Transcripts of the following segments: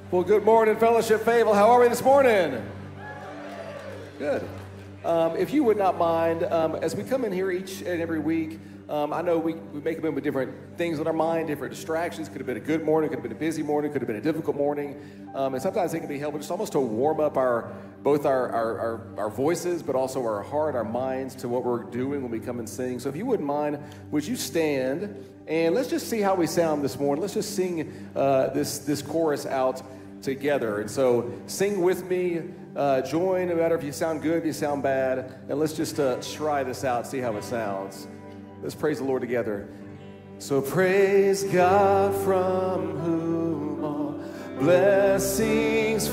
Well, good morning, Fellowship Fayetteville. How are we this morning? Good. If you would not mind, as we come in here each and every week, I know we make them in with different things on our mind, different distractions. Could have been a good morning, could have been a busy morning, could have been a difficult morning. And sometimes it can be helpful just almost to warm up both our voices, but also our heart, our minds to what we're doing when we come and sing. So if you wouldn't mind, would you stand and let's just see how we sound this morning. Let's just sing this chorus out together. And so sing with me, join, no matter if you sound good, if you sound bad, and let's just try this out, see how it sounds. Let's praise the Lord together. So praise God from whom all blessings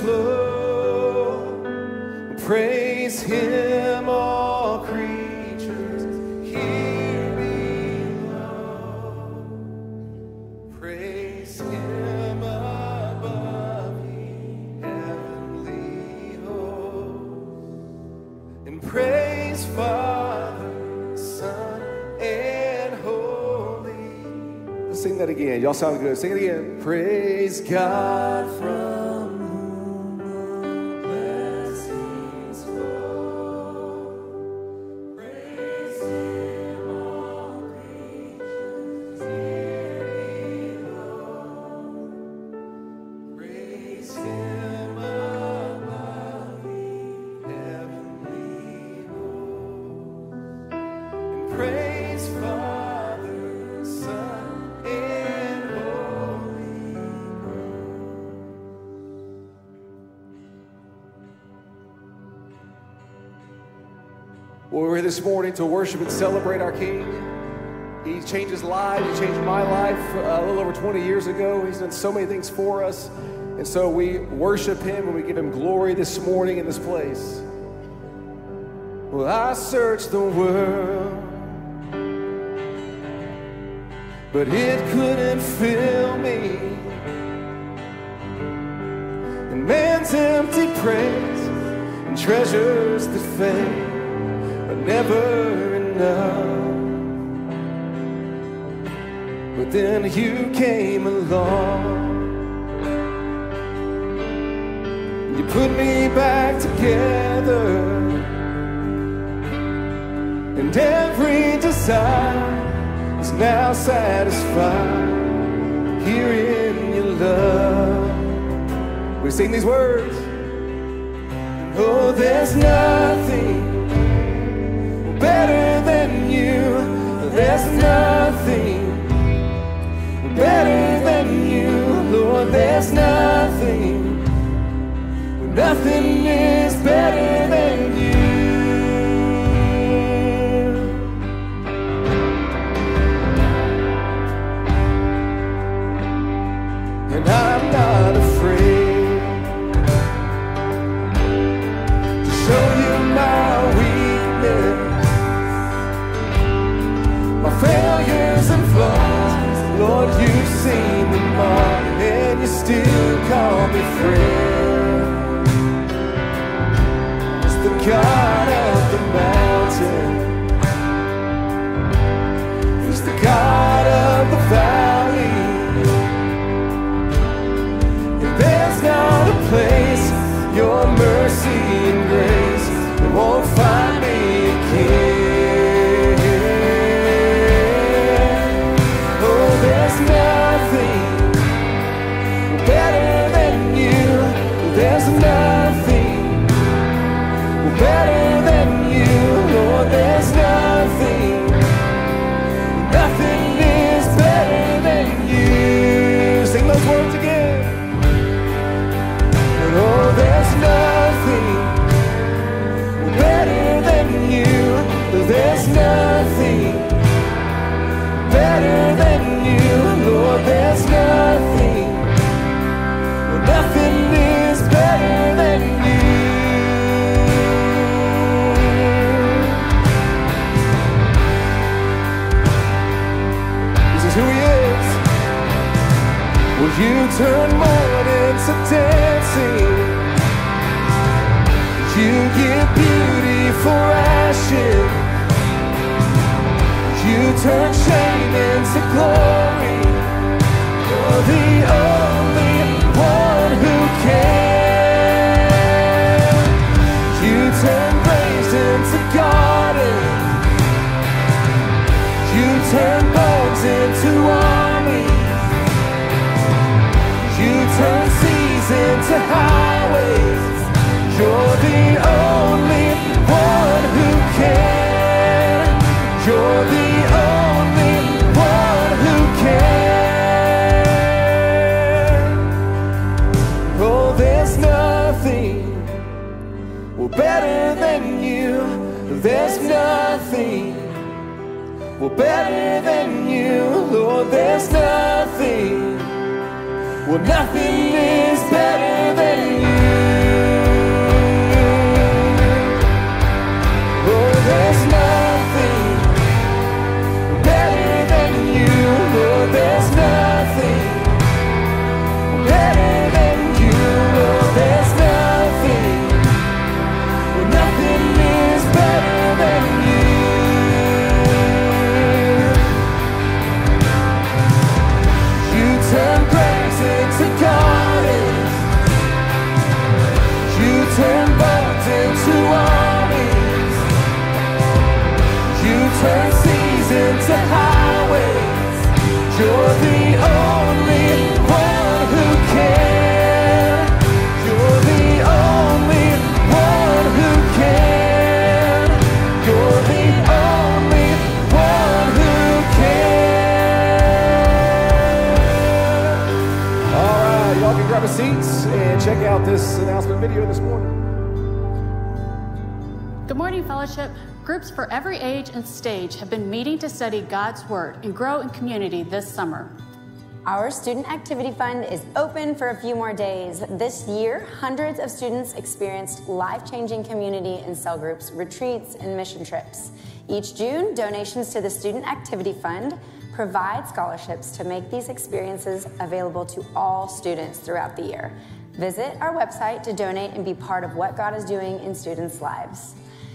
flow. Praise Him, all creatures here below. Praise Him above the heavenly host. And praise Father, Son, and holy. Let's sing that again. Y'all sound good. Sing it again. Praise God from whom all blessings flow. Praise Him, all creatures here below. Praise Him above the heavenly host. And praise Father, Son, and Holy Ghost. Well, we're here this morning to worship and celebrate our King. He changed his life. He changed my life a little over 20 years ago. He's done so many things for us. And so we worship him and we give him glory this morning in this place. Well, I searched the world, but it couldn't fill me. And man's empty praise and treasures that fade are never enough. But then you came along. You put me back together. And every desire is now satisfied here in your love. We sing these words. Oh, there's nothing better than you. There's nothing better than you. Lord, there's nothing. Nothing is better than you. And I'm not afraid to show you my weakness, my failures and flaws. Lord, you've seen them all, and you still call me friend. It's the God of the mountain, He's the God of the valley. There's not a place your mercy and grace won't find me again. Oh, there's nothing better than you. There's nothing better than you. Lord, there's nothing. Nothing is better than you. Sing those words again. Oh, there's nothing better than you. There's nothing better than you. Lord, there's nothing. Nothing is better than you. This is who He is. Will you turn mourning to dancing? You give beauty for ashes. You turn shame into glory. You're the only one who You're the only one who can. You're the only one who can. Oh, there's nothing better than you. There's nothing better than you. Lord, there's nothing. Well, nothing is better than you. Oh, there's nothing better than you. Lord, there's nothing better than you. Lord, there's nothing. Well, nothing is better than you. You turn graves into gardens. You turn boats into armies. You turn seas into highways. You're the only one who can. You're the only one who can. You're the only one who can. All right, y'all can grab a seats and check out this announcement video this morning. Good morning, Fellowship. Groups for every age and stage have been meeting to study God's Word and grow in community this summer. Our Student Activity Fund is open for a few more days. This year, hundreds of students experienced life-changing community and cell groups, retreats, and mission trips. Each June, donations to the Student Activity Fund provide scholarships to make these experiences available to all students throughout the year. Visit our website to donate and be part of what God is doing in students' lives.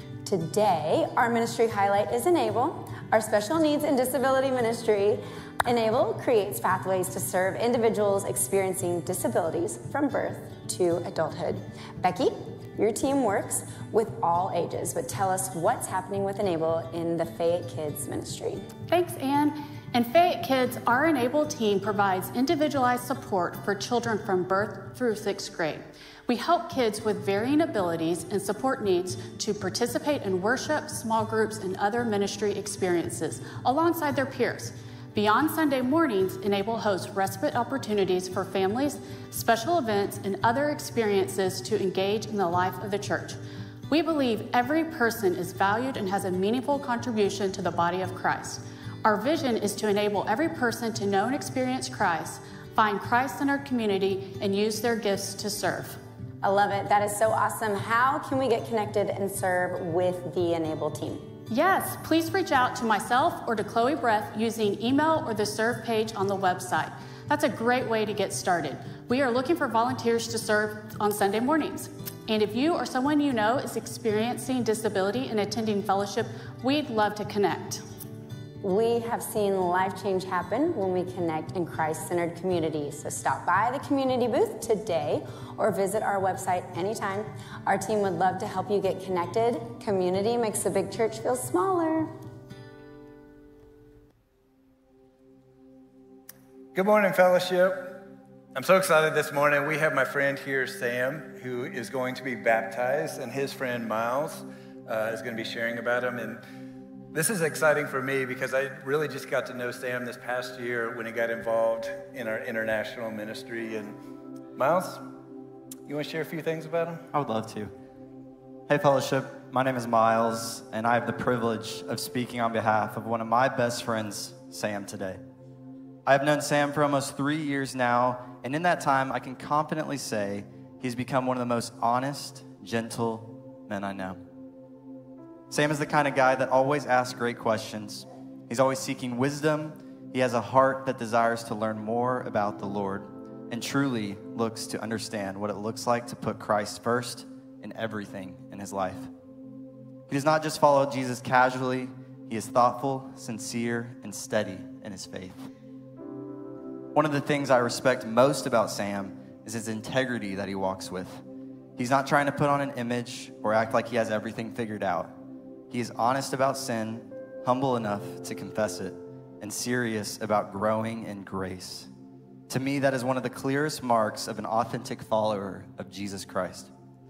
Today, our ministry highlight is Enable, our special needs and disability ministry. Enable creates pathways to serve individuals experiencing disabilities from birth to adulthood. Becky, your team works with all ages, but tell us what's happening with Enable in the Fayette Kids ministry. Thanks, Ann. In Fayette Kids, our Enable team provides individualized support for children from birth through 6th grade. We help kids with varying abilities and support needs to participate in worship, small groups, and other ministry experiences alongside their peers. Beyond Sunday mornings, Enable hosts respite opportunities for families, special events, and other experiences to engage in the life of the church. We believe every person is valued and has a meaningful contribution to the body of Christ. Our vision is to enable every person to know and experience Christ, find Christ-centered community, and use their gifts to serve. I love it. That is so awesome. How can we get connected and serve with the Enable team? Yes, please reach out to myself or to Chloe Breath using email or the serve page on the website. That's a great way to get started. We are looking for volunteers to serve on Sunday mornings. And if you or someone you know is experiencing disability and attending fellowship, we'd love to connect. We have seen life change happen when we connect in Christ-centered communities. So stop by the community booth today or visit our website anytime. Our team would love to help you get connected. Community makes the big church feel smaller. Good morning, Fellowship. I'm so excited this morning. We have my friend here, Sam, who is going to be baptized, and his friend, Miles, is going to be sharing about him. And this is exciting for me because I really just got to know Sam this past year when he got involved in our international ministry. And Miles, you want to share a few things about him? I would love to. Hey, Fellowship. My name is Miles, and I have the privilege of speaking on behalf of one of my best friends, Sam, today. I have known Sam for almost 3 years now, and in that time, I can confidently say he's become one of the most honest, gentle men I know. Sam is the kind of guy that always asks great questions. He's always seeking wisdom. He has a heart that desires to learn more about the Lord and truly looks to understand what it looks like to put Christ first in everything in his life. He does not just follow Jesus casually. He is thoughtful, sincere, and steady in his faith. One of the things I respect most about Sam is his integrity that he walks with. He's not trying to put on an image or act like he has everything figured out. He is honest about sin, humble enough to confess it, and serious about growing in grace. To me, that is one of the clearest marks of an authentic follower of Jesus Christ.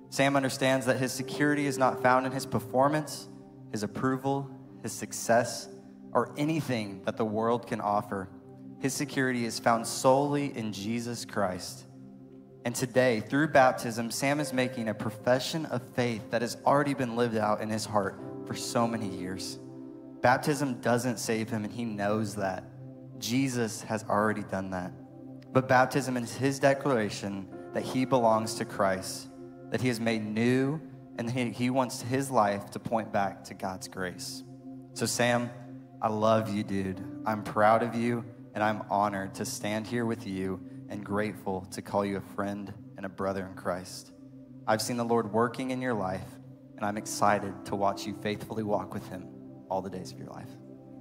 Sam understands that his security is not found in his performance, his approval, his success, or anything that the world can offer. His security is found solely in Jesus Christ. And today, through baptism, Sam is making a profession of faith that has already been lived out in his heart for so many years. Baptism doesn't save him, and he knows that. Jesus has already done that. But baptism is his declaration that he belongs to Christ, that he is made new, and he wants his life to point back to God's grace. So Sam, I love you, dude. I'm proud of you, and I'm honored to stand here with you and grateful to call you a friend and a brother in Christ. I've seen the Lord working in your life, and I'm excited to watch you faithfully walk with him all the days of your life.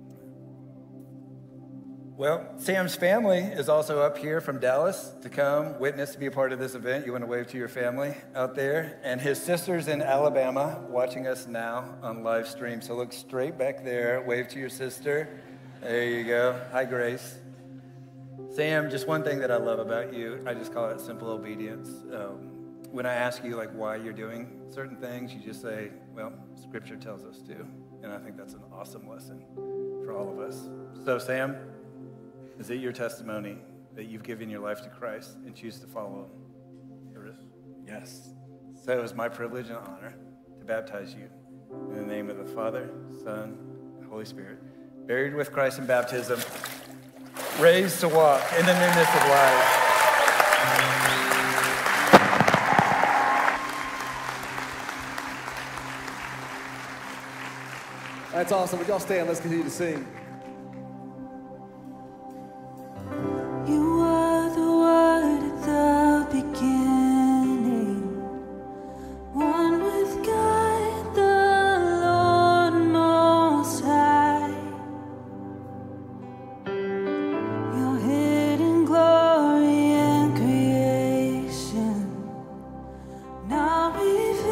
Well, Sam's family is also up here from Dallas to come witness, to be a part of this event. You want to wave to your family out there. And his sister's in Alabama watching us now on live stream. So look straight back there. Wave to your sister. There you go. Hi, Grace. Sam, just one thing that I love about you, I just call it simple obedience. When I ask you like why you're doing certain things, you just say, well, Scripture tells us to. And I think that's an awesome lesson for all of us. So Sam, is it your testimony that you've given your life to Christ and choose to follow him? Yes. So it is my privilege and honor to baptize you in the name of the Father, Son, and Holy Spirit, buried with Christ in baptism, raised to walk in the newness of life. That's awesome. Would y'all stand? Let's continue to sing. You are the Word at the beginning, one with God, the Lord Most High. Your hidden glory and creation, now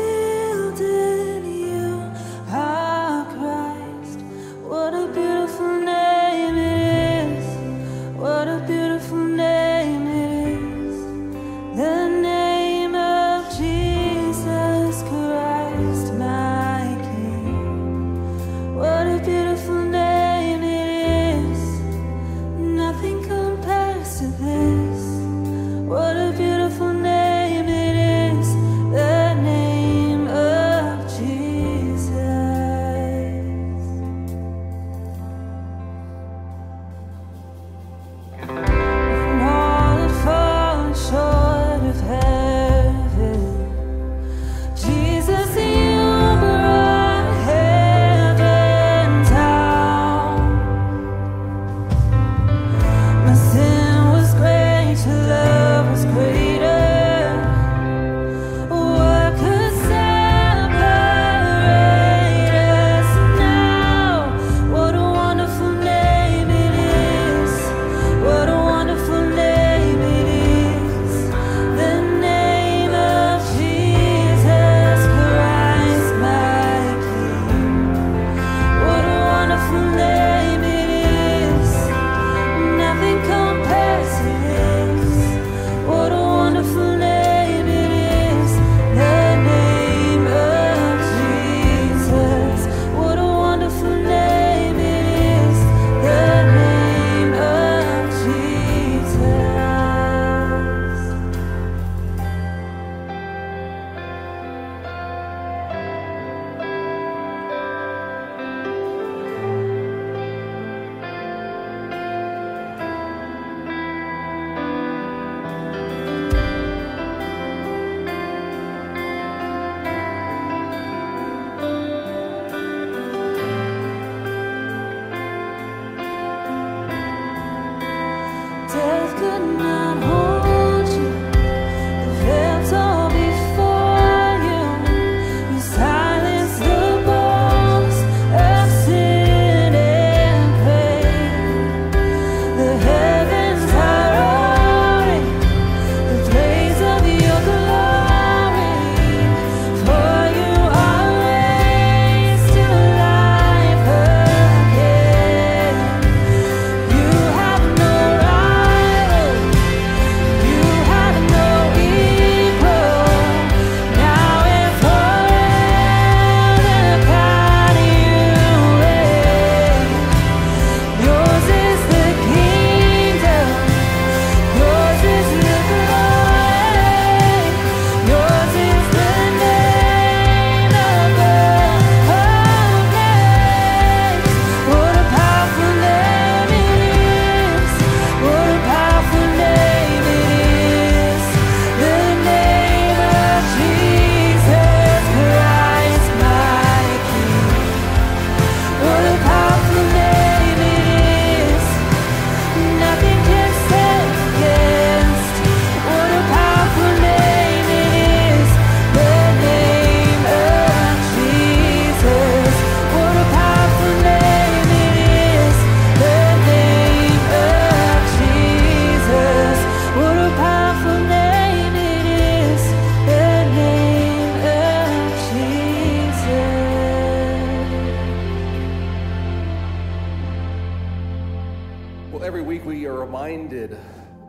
revealed in you, our Christ. What a beautiful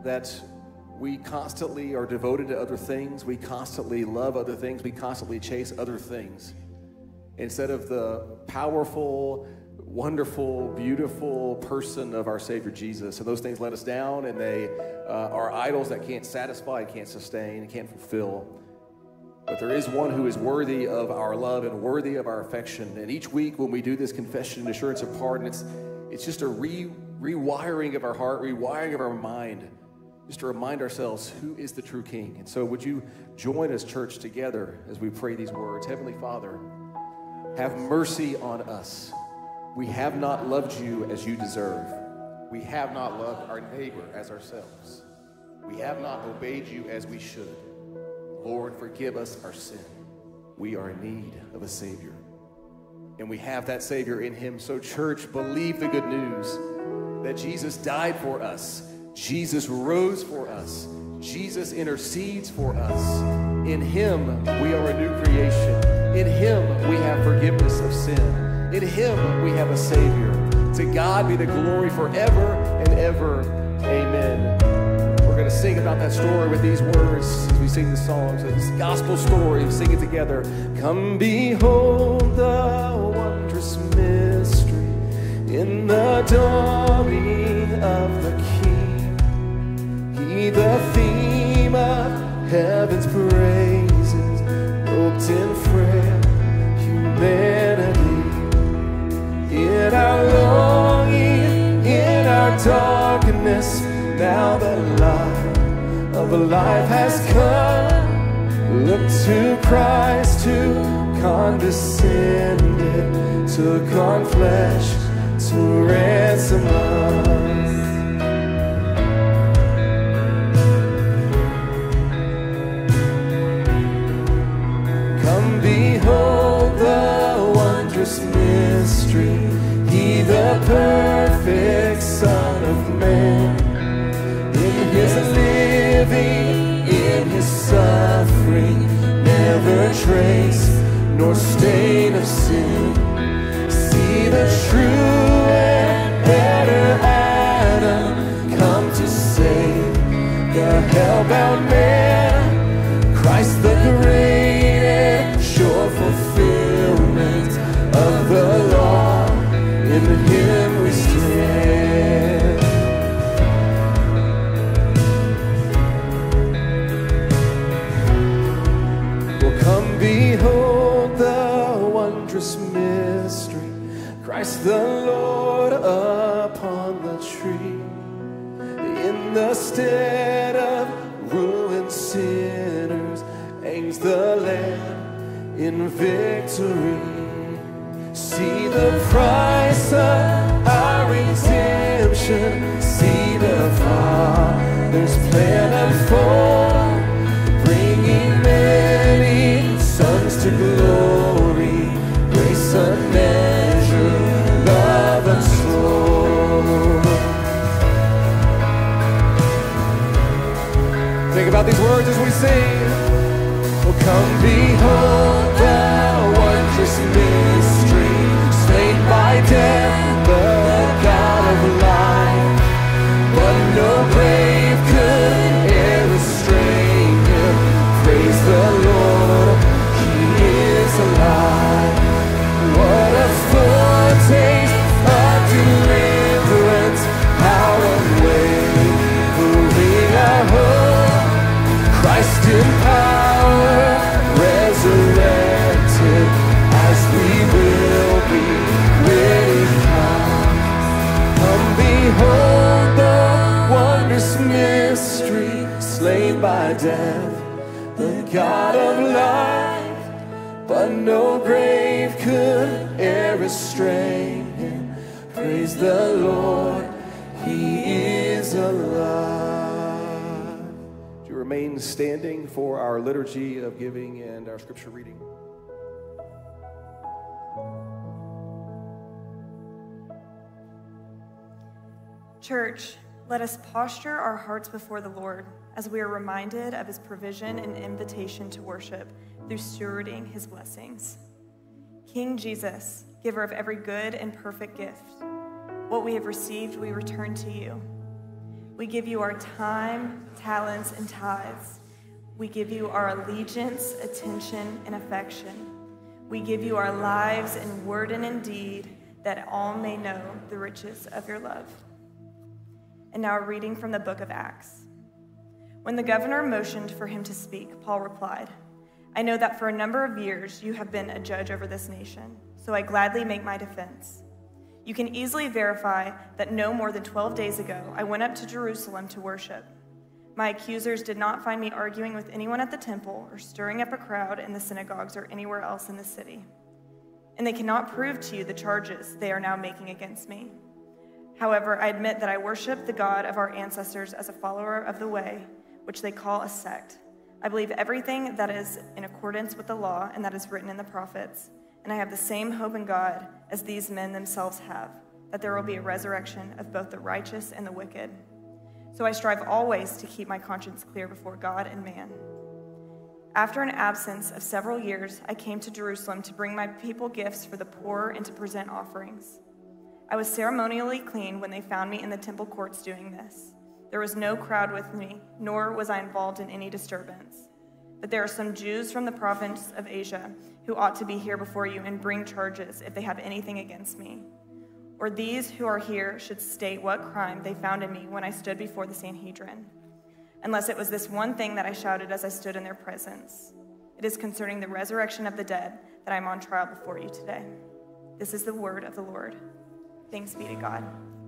that we constantly are devoted to other things. We constantly love other things. We constantly chase other things instead of the powerful, wonderful, beautiful person of our Savior Jesus. And those things let us down, and they are idols that can't satisfy, can't sustain, can't fulfill. But there is one who is worthy of our love and worthy of our affection. And each week when we do this confession and assurance of pardon, it's just a rewiring of our heart, rewiring of our mind, just to remind ourselves who is the true King. And so would you join us, church, together as we pray these words? Heavenly Father, have mercy on us. We have not loved you as you deserve. We have not loved our neighbor as ourselves. We have not obeyed you as we should. Lord, forgive us our sin. We are in need of a Savior. And we have that Savior in him. So church, believe the good news that Jesus died for us. Jesus rose for us. Jesus intercedes for us. In him, we are a new creation. In him, we have forgiveness of sin. In him, we have a Savior. To God be the glory forever and ever. Amen. We're going to sing about that story with these words as we sing the song. So this gospel story, sing it together. Come behold the wondrous mystery in the dawning of the King. He, the theme of heaven's praises, robed in frail humanity. In our longing, in our darkness, now the light of life has come. Look to Christ who condescended, took on flesh to ransom us. Come behold the wondrous mystery, he the perfect Son of Man. In his living, in his suffering, never trace nor stain of sin. See the true and better Adam come to save the hell-bound man. Christ the great and sure fulfillment of the law, in him we stand. Well, come behold the wondrous mystery, Christ the Lord upon the tree. In the stead of ruined sinners hangs the Lamb in victory. See the price of our redemption. See the Father's plan unfold, bringing many sons to glory. Grace unmeasured, love untold. Think about these words as we sing. Well, come behold the wondrous mystery, slain by death, the God of life. But no grave could ever restrain him. Praise the Lord, he is alive. What a foretaste of deliverance, how unwavering our hope. Christ in power, resurrected, as we will be when he comes. Come behold the wondrous mystery, slain by death, the God of life. But no grave could ever restrain him. Praise the Lord, he is alive. Do you remain standing for our liturgy of giving and our scripture reading? Church, let us posture our hearts before the Lord as we are reminded of his provision and invitation to worship through stewarding his blessings. King Jesus, giver of every good and perfect gift, what we have received we return to you. We give you our time, talents, and tithes. We give you our allegiance, attention, and affection. We give you our lives in word and in deed, that all may know the riches of your love. And now a reading from the book of Acts. When the governor motioned for him to speak, Paul replied, I know that for a number of years you have been a judge over this nation, so I gladly make my defense. You can easily verify that no more than 12 days ago I went up to Jerusalem to worship. My accusers did not find me arguing with anyone at the temple or stirring up a crowd in the synagogues or anywhere else in the city. And they cannot prove to you the charges they are now making against me. However, I admit that I worship the God of our ancestors as a follower of the way, which they call a sect. I believe everything that is in accordance with the law and that is written in the prophets, and I have the same hope in God as these men themselves have, that there will be a resurrection of both the righteous and the wicked. So I strive always to keep my conscience clear before God and man. After an absence of several years, I came to Jerusalem to bring my people gifts for the poor and to present offerings. I was ceremonially clean when they found me in the temple courts doing this. There was no crowd with me, nor was I involved in any disturbance. But there are some Jews from the province of Asia who ought to be here before you and bring charges if they have anything against me. Or these who are here should state what crime they found in me when I stood before the Sanhedrin. Unless it was this one thing that I shouted as I stood in their presence. It is concerning the resurrection of the dead that I am on trial before you today. This is the word of the Lord. Thanks be to God.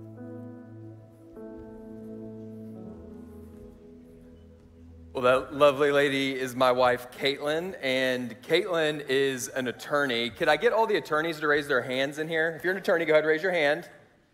Well, that lovely lady is my wife, Caitlin, and Caitlin is an attorney. Could I get all the attorneys to raise their hands in here? If you're an attorney, go ahead and raise your hand.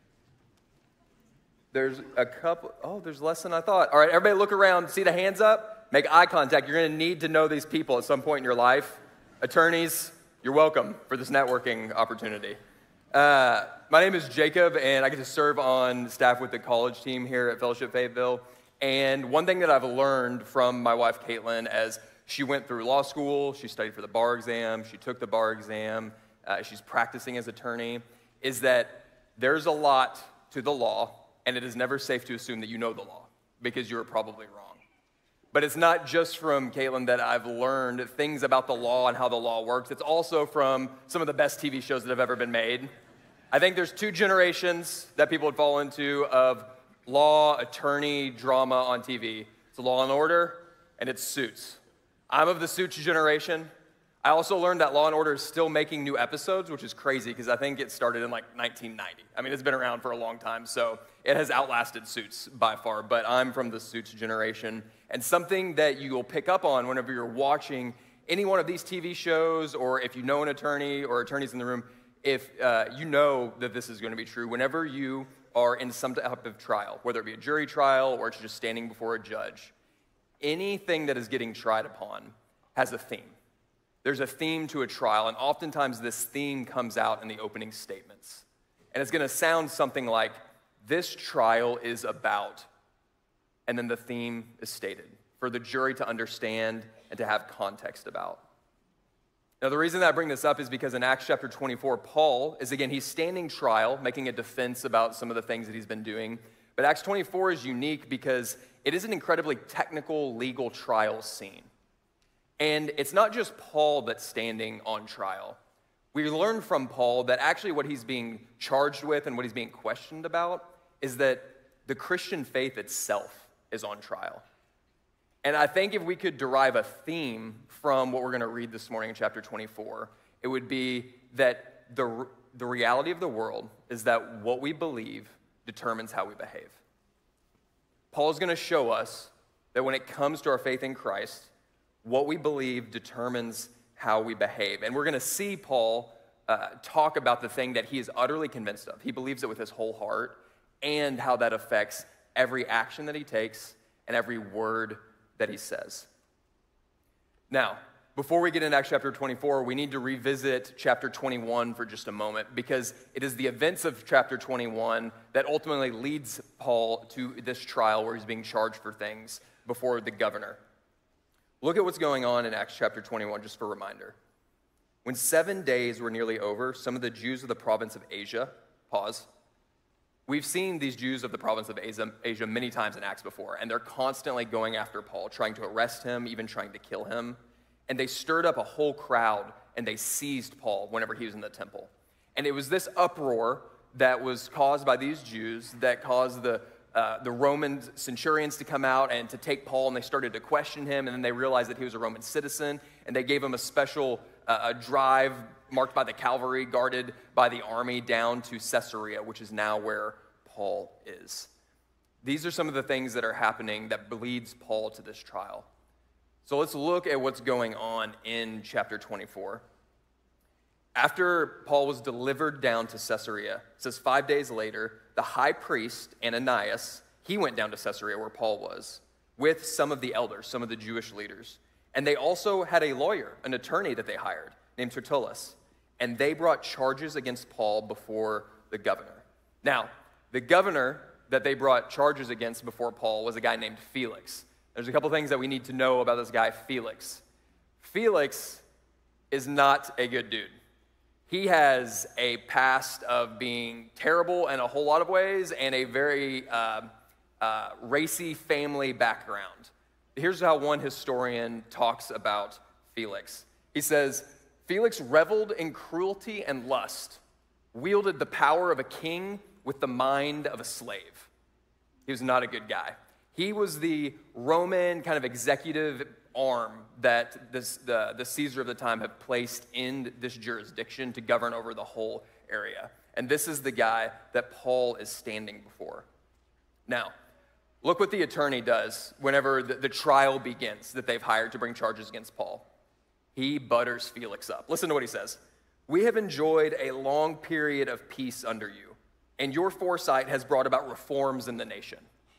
There's a couple. Oh, there's less than I thought. All right, everybody look around. See the hands up? Make eye contact. You're going to need to know these people at some point in your life. Attorneys, you're welcome for this networking opportunity. My name is Jacob, and I get to serve on staff with the college team here at Fellowship Fayetteville. And one thing that I've learned from my wife, Caitlin, as she went through law school, she studied for the bar exam, she took the bar exam, she's practicing as attorney, is that there's a lot to the law, and it is never safe to assume that you know the law, because you're probably wrong. But it's not just from Caitlin that I've learned things about the law and how the law works. It's also from some of the best TV shows that have ever been made. I think there's two generations that people would fall into of law, attorney, drama on TV. It's Law and Order, and it's Suits. I'm of the Suits generation. I also learned that Law and Order is still making new episodes, which is crazy because I think it started in like 1990. I mean, it's been around for a long time, so it has outlasted Suits by far, but I'm from the Suits generation. And something that you'll pick up on whenever you're watching any one of these TV shows, or if you know an attorney or attorneys in the room, if you know that this is going to be true, whenever you are in some type of trial, whether it be a jury trial or it's just standing before a judge, anything that is getting tried upon has a theme. There's a theme to a trial, and oftentimes this theme comes out in the opening statements. And it's going to sound something like, this trial is about, and then the theme is stated for the jury to understand and to have context about. Now, the reason that I bring this up is because in Acts chapter 24, Paul is, again, he's standing trial, making a defense about some of the things that he's been doing. But Acts 24 is unique because it is an incredibly technical legal trial scene. And it's not just Paul that's standing on trial. We learn from Paul that actually what he's being charged with and what he's being questioned about is that the Christian faith itself is on trial. And I think if we could derive a theme from what we're going to read this morning in chapter 24, it would be that the reality of the world is that what we believe determines how we behave. Paul is going to show us that when it comes to our faith in Christ, what we believe determines how we behave. And we're going to see Paul talk about the thing that he is utterly convinced of. He believes it with his whole heart, and how that affects every action that he takes and every word that he says. Now, before we get into Acts chapter 24, we need to revisit chapter 21 for just a moment, because it is the events of chapter 21 that ultimately leads Paul to this trial where he's being charged for things before the governor. Look at what's going on in Acts chapter 21, just for a reminder. When 7 days were nearly over, some of the Jews of the province of Asia, We've seen these Jews of the province of Asia many times in Acts before, and they're constantly going after Paul, trying to arrest him, even trying to kill him. And they stirred up a whole crowd, and they seized Paul whenever he was in the temple. And it was this uproar that was caused by these Jews that caused the Roman centurions to come out and to take Paul, and they started to question him, and then they realized that he was a Roman citizen, and they gave him a special drive marked by the cavalry, guarded by the army, down to Caesarea, which is now where Paul is. These are some of the things that are happening that leads Paul to this trial. So let's look at what's going on in chapter 24. After Paul was delivered down to Caesarea, it says 5 days later, the high priest, Ananias, he went down to Caesarea where Paul was, with some of the elders, some of the Jewish leaders. And they also had a lawyer, an attorney that they hired, named Tertullus. And they brought charges against Paul before the governor. Now, the governor that they brought charges against before Paul was a guy named Felix. There's a couple things that we need to know about this guy, Felix. Felix is not a good dude. He has a past of being terrible in a whole lot of ways and a very racy family background. Here's how one historian talks about Felix. He says, Felix reveled in cruelty and lust, wielded the power of a king with the mind of a slave. He was not a good guy. He was the Roman kind of executive arm that the Caesar of the time had placed in this jurisdiction to govern over the whole area. And this is the guy that Paul is standing before. Now, look what the attorney does whenever the trial begins that they've hired to bring charges against Paul. He butters Felix up. Listen to what he says. We have enjoyed a long period of peace under you, and your foresight has brought about reforms in the nation.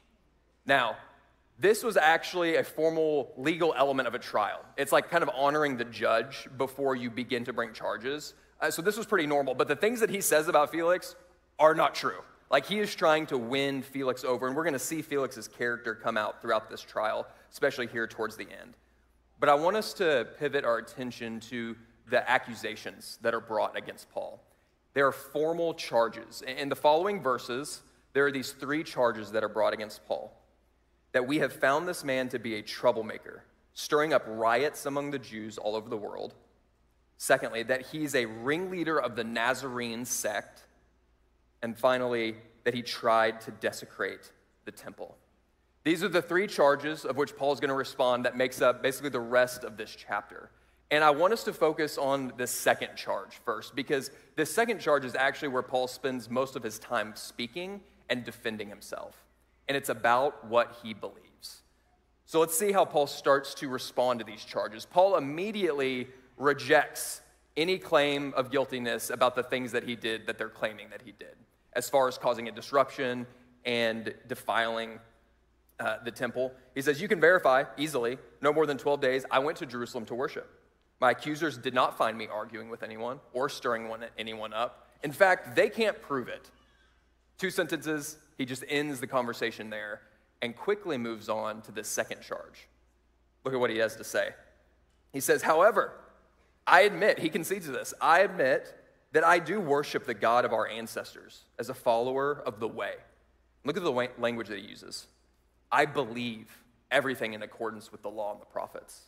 Now, this was actually a formal legal element of a trial. It's like kind of honoring the judge before you begin to bring charges. So this was pretty normal, but the things that he says about Felix are not true. Like, he is trying to win Felix over, and we're going to see Felix's character come out throughout this trial, especially here towards the end. But I want us to pivot our attention to the accusations that are brought against Paul. There are formal charges. In the following verses, there are these 3 charges that are brought against Paul. That we have found this man to be a troublemaker, stirring up riots among the Jews all over the world. Secondly, that he's a ringleader of the Nazarene sect. And finally, that he tried to desecrate the temple. These are the 3 charges of which Paul's going to respond that makes up basically the rest of this chapter. And I want us to focus on the second charge first, because the second charge is actually where Paul spends most of his time speaking and defending himself. And it's about what he believes. So let's see how Paul starts to respond to these charges. Paul immediately rejects any claim of guiltiness about the things that he did that they're claiming that he did, as far as causing a disruption and defiling the temple. He says, you can verify easily, no more than 12 days, I went to Jerusalem to worship. My accusers did not find me arguing with anyone or stirring anyone up. In fact, they can't prove it. 2 sentences, he just ends the conversation there and quickly moves on to the second charge. Look at what he has to say. He says, however, I admit, he concedes to this, I admit that I do worship the God of our ancestors as a follower of the way. Look at the language that he uses. I believe everything in accordance with the law and the prophets.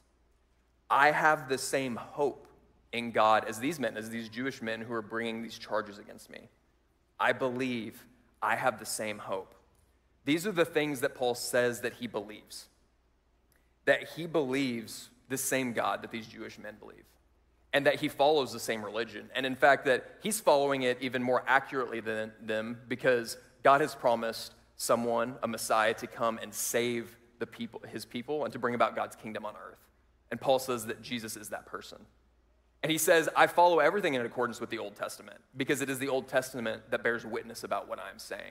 I have the same hope in God as these men, as these Jewish men who are bringing these charges against me. I believe I have the same hope. These are the things that Paul says that he believes. That he believes the same God that these Jewish men believe. And that he follows the same religion. And in fact, that he's following it even more accurately than them because God has promised someone, a Messiah, to come and save the people, his people, and to bring about God's kingdom on earth. And Paul says that Jesus is that person. And he says, I follow everything in accordance with the Old Testament because it is the Old Testament that bears witness about what I'm saying.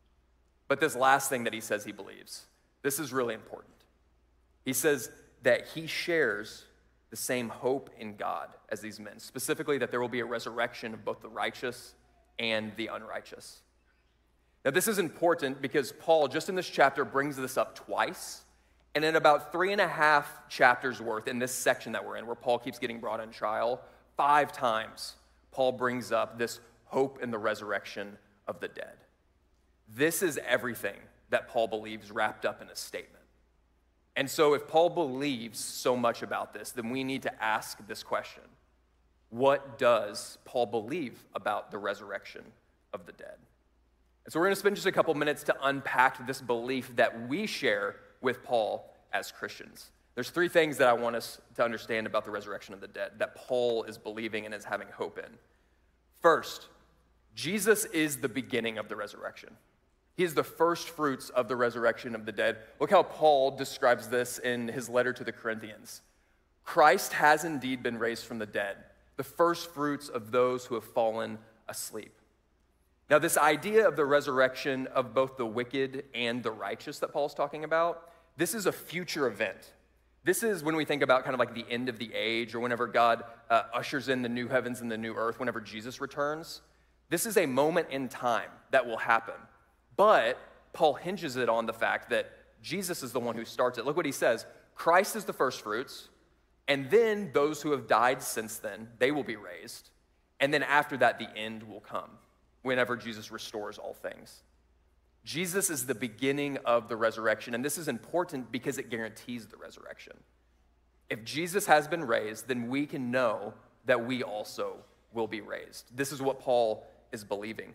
But this last thing that he says he believes, this is really important. He says that he shares the same hope in God as these men, specifically that there will be a resurrection of both the righteous and the unrighteous. Now, this is important because Paul, just in this chapter, brings this up twice. And in about 3.5 chapters worth in this section that we're in, where Paul keeps getting brought on trial, 5 times Paul brings up this hope in the resurrection of the dead. This is everything that Paul believes wrapped up in a statement. And so if Paul believes so much about this, then we need to ask this question. What does Paul believe about the resurrection of the dead? And so we're going to spend just a couple minutes to unpack this belief that we share with Paul as Christians. There's three things that I want us to understand about the resurrection of the dead that Paul is believing and is having hope in. First, Jesus is the beginning of the resurrection. He is the first fruits of the resurrection of the dead. Look how Paul describes this in his letter to the Corinthians. Christ has indeed been raised from the dead, the first fruits of those who have fallen asleep. Now, this idea of the resurrection of both the wicked and the righteous that Paul's talking about, this is a future event. This is when we think about kind of like the end of the age or whenever God ushers in the new heavens and the new earth, whenever Jesus returns. This is a moment in time that will happen. But Paul hinges it on the fact that Jesus is the one who starts it. Look what he says. Christ is the first fruits, and then those who have died since then, they will be raised. And then after that, the end will come, whenever Jesus restores all things. Jesus is the beginning of the resurrection, and this is important because it guarantees the resurrection. If Jesus has been raised, then we can know that we also will be raised. This is what Paul is believing.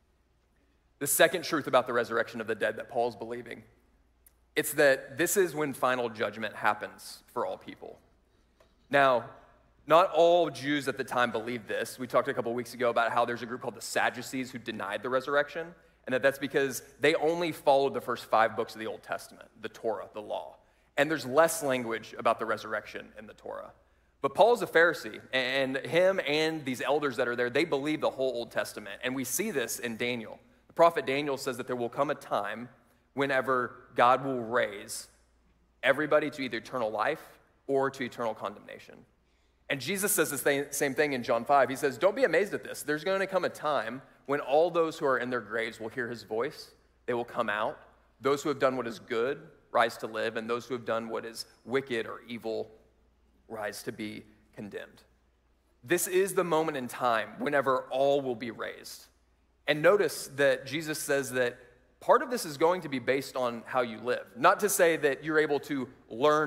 The second truth about the resurrection of the dead that Paul's believing, it's that this is when final judgment happens for all people. Now, not all Jews at the time believed this. We talked a couple weeks ago about how there's a group called the Sadducees who denied the resurrection, and that's because they only followed the first 5 books of the Old Testament, the Torah, the law. And there's less language about the resurrection in the Torah. But Paul's a Pharisee, and him and these elders that are there, they believe the whole Old Testament. And we see this in Daniel. The prophet Daniel says that there will come a time whenever God will raise everybody to either eternal life or to eternal condemnation. And Jesus says the same thing in John 5. He says, don't be amazed at this. There's going to come a time when all those who are in their graves will hear his voice. They will come out. Those who have done what is good rise to live, and those who have done what is wicked or evil rise to be condemned. This is the moment in time whenever all will be raised. And notice that Jesus says that part of this is going to be based on how you live. Not to say that you're able to earn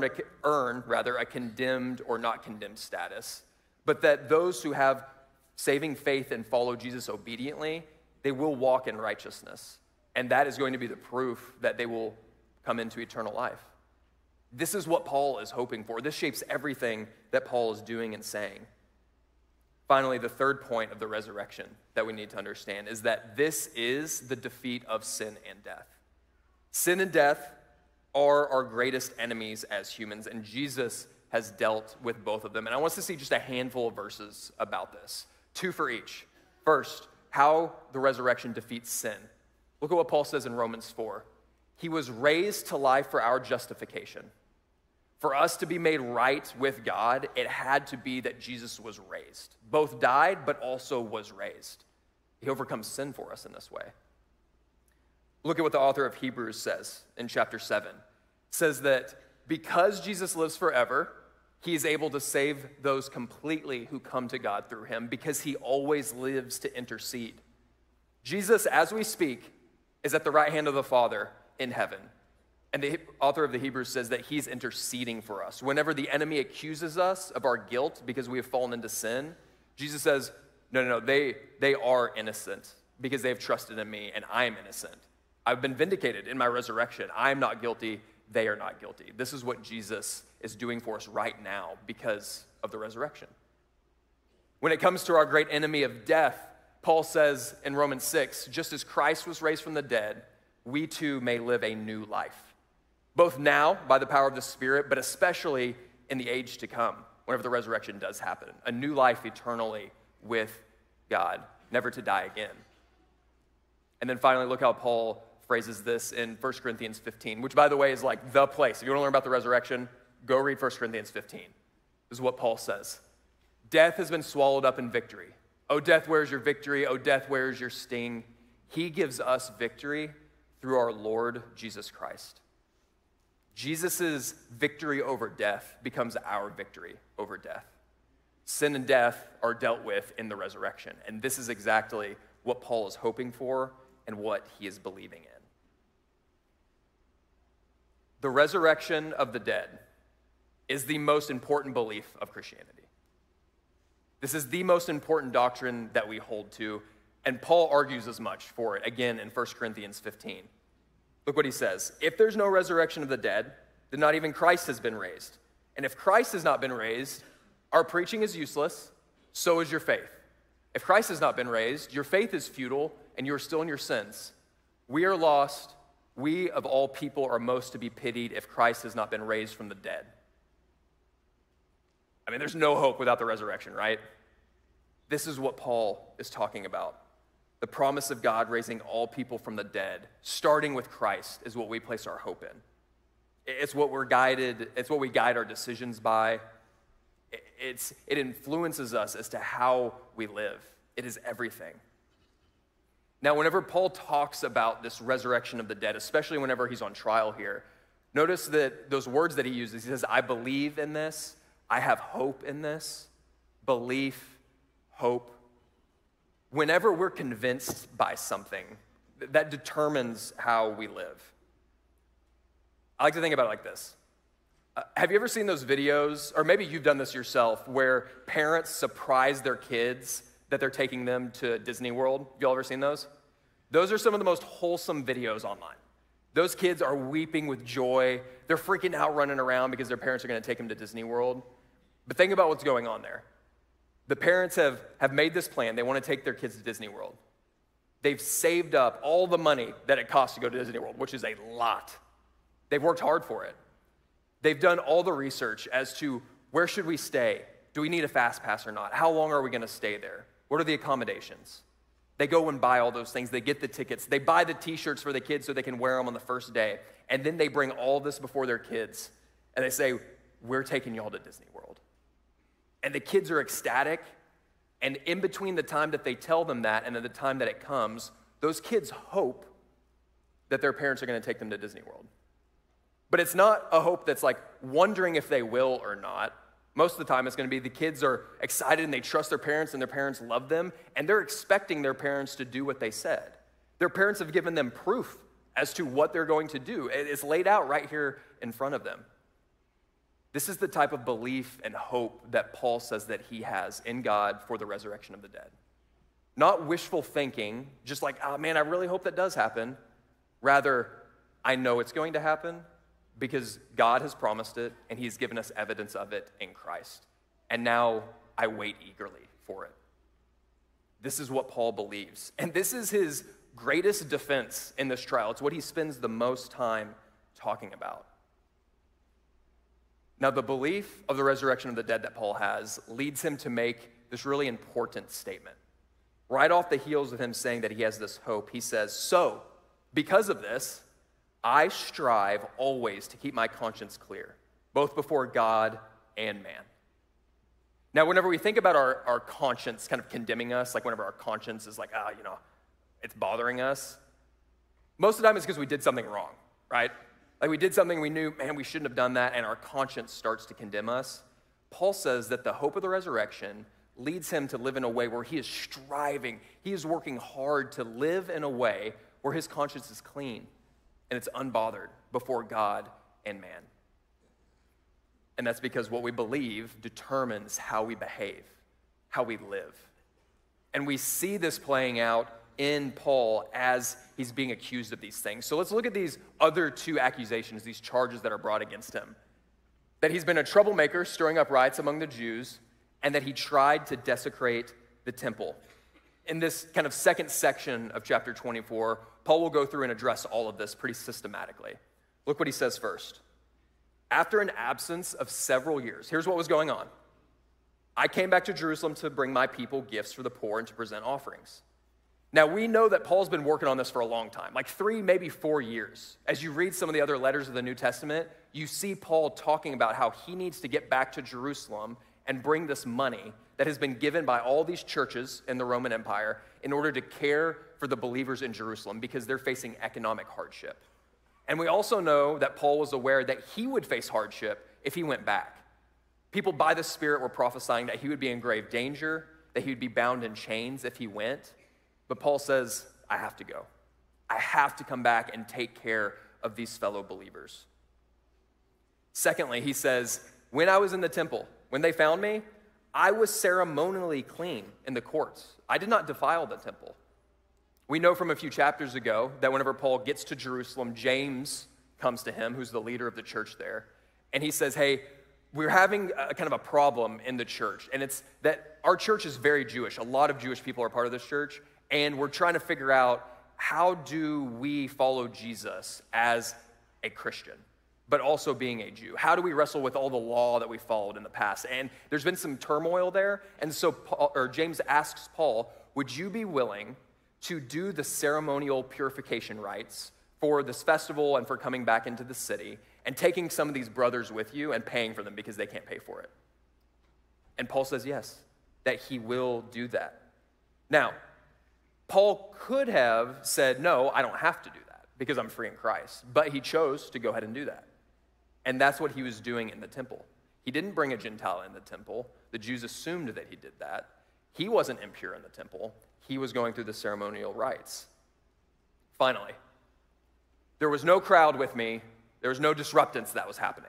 a condemned or not condemned status, but that those who have saving faith and follow Jesus obediently, they will walk in righteousness. And that is going to be the proof that they will come into eternal life. This is what Paul is hoping for. This shapes everything that Paul is doing and saying. Finally, the third point of the resurrection that we need to understand is that this is the defeat of sin and death. Sin and death are our greatest enemies as humans, and Jesus has dealt with both of them. And I want us to see just a handful of verses about this, 2 for each. First, how the resurrection defeats sin. Look at what Paul says in Romans 4. He was raised to life for our justification. For us to be made right with God, it had to be that Jesus was raised. Both died, but also was raised. He overcomes sin for us in this way. Look at what the author of Hebrews says in chapter 7. It says that because Jesus lives forever, he is able to save those completely who come to God through him because he always lives to intercede. Jesus, as we speak, is at the right hand of the Father in heaven. And the author of the Hebrews says that he's interceding for us. Whenever the enemy accuses us of our guilt because we have fallen into sin, Jesus says, no, they are innocent because they have trusted in me and I am innocent. I've been vindicated in my resurrection. I am not guilty. They are not guilty. This is what Jesus is doing for us right now because of the resurrection. When it comes to our great enemy of death, Paul says in Romans 6, just as Christ was raised from the dead, we too may live a new life. Both now, by the power of the Spirit, but especially in the age to come, whenever the resurrection does happen. A new life eternally with God, never to die again. And then finally, look how Paul phrases this in 1 Corinthians 15, which, by the way, is like the place. If you want to learn about the resurrection, go read 1 Corinthians 15. This is what Paul says. Death has been swallowed up in victory. O death, where is your victory? O death, where is your sting? He gives us victory through our Lord Jesus Christ. Jesus' victory over death becomes our victory over death. Sin and death are dealt with in the resurrection. And this is exactly what Paul is hoping for and what he is believing in. The resurrection of the dead is the most important belief of Christianity. This is the most important doctrine that we hold to, and Paul argues as much for it, again, in 1 Corinthians 15. Look what he says. If there's no resurrection of the dead, then not even Christ has been raised. And if Christ has not been raised, our preaching is useless, so is your faith. If Christ has not been raised, your faith is futile, and you are still in your sins. We are lost. We, of all people, are most to be pitied if Christ has not been raised from the dead. I mean, there's no hope without the resurrection, right? This is what Paul is talking about. The promise of God raising all people from the dead, starting with Christ, is what we place our hope in. It's what we guide our decisions by. It influences us as to how we live. It is everything. Now, whenever Paul talks about this resurrection of the dead, especially whenever he's on trial here, notice that those words that he uses, he says, I believe in this, I have hope in this, belief, hope. Whenever we're convinced by something, that determines how we live. I like to think about it like this. Have you ever seen those videos, or maybe you've done this yourself, where parents surprise their kids that they're taking them to Disney World? Have you all ever seen those? Those are some of the most wholesome videos online. Those kids are weeping with joy. They're freaking out running around because their parents are going to take them to Disney World. But think about what's going on there. The parents have made this plan. They want to take their kids to Disney World. They've saved up all the money that it costs to go to Disney World, which is a lot. They've worked hard for it. They've done all the research as to where should we stay? Do we need a fast pass or not? How long are we going to stay there? What are the accommodations? They go and buy all those things. They get the tickets. They buy the t-shirts for the kids so they can wear them on the first day. And then they bring all this before their kids. And they say, we're taking y'all to Disney World. And the kids are ecstatic. And in between the time that they tell them that and the time that it comes, those kids hope that their parents are going to take them to Disney World. But it's not a hope that's like wondering if they will or not. Most of the time, it's going to be the kids are excited and they trust their parents and their parents love them, and they're expecting their parents to do what they said. Their parents have given them proof as to what they're going to do. It's laid out right here in front of them. This is the type of belief and hope that Paul says that he has in God for the resurrection of the dead. Not wishful thinking, just like, oh man, I really hope that does happen. Rather, I know it's going to happen because God has promised it and he's given us evidence of it in Christ. And now I wait eagerly for it. This is what Paul believes. And this is his greatest defense in this trial. It's what he spends the most time talking about. Now, the belief of the resurrection of the dead that Paul has leads him to make this really important statement. Right off the heels of him saying that he has this hope, he says, so, because of this, I strive always to keep my conscience clear, both before God and man. Now, whenever we think about our conscience kind of condemning us, like whenever our conscience is like, it's bothering us, most of the time it's because we did something wrong, right? Like we did something we knew, man, we shouldn't have done that, and our conscience starts to condemn us. Paul says that the hope of the resurrection leads him to live in a way where he is striving, he is working hard to live in a way where his conscience is clean and it's unbothered before God and man. And that's because what we believe determines how we behave, how we live. And we see this playing out in Paul as he's being accused of these things. So let's look at these other two accusations, these charges that are brought against him. That he's been a troublemaker, stirring up riots among the Jews, and that he tried to desecrate the temple. In this kind of second section of chapter 24, Paul will go through and address all of this pretty systematically. Look what he says first. After an absence of several years, here's what was going on. I came back to Jerusalem to bring my people gifts for the poor and to present offerings. Now, we know that Paul's been working on this for a long time, like 3, maybe 4 years. As you read some of the other letters of the New Testament, you see Paul talking about how he needs to get back to Jerusalem and bring this money that has been given by all these churches in the Roman Empire in order to care for the believers in Jerusalem because they're facing economic hardship. And we also know that Paul was aware that he would face hardship if he went back. People by the Spirit were prophesying that he would be in grave danger, that he would be bound in chains if he went. But Paul says, I have to go. I have to come back and take care of these fellow believers. Secondly, he says, when I was in the temple, when they found me, I was ceremonially clean in the courts. I did not defile the temple. We know from a few chapters ago that whenever Paul gets to Jerusalem, James comes to him, who's the leader of the church there, and he says, hey, we're having a kind of a problem in the church, and it's that our church is very Jewish. A lot of Jewish people are part of this church, and we're trying to figure out how do we follow Jesus as a Christian, but also being a Jew? How do we wrestle with all the law that we followed in the past? And there's been some turmoil there, and so James asks Paul, would you be willing to do the ceremonial purification rites for this festival and for coming back into the city and taking some of these brothers with you and paying for them because they can't pay for it? And Paul says yes, that he will do that. Now, Paul could have said, no, I don't have to do that because I'm free in Christ, but he chose to go ahead and do that. And that's what he was doing in the temple. He didn't bring a Gentile in the temple. The Jews assumed that he did that. He wasn't impure in the temple. He was going through the ceremonial rites. Finally, there was no crowd with me. There was no disruptance that was happening.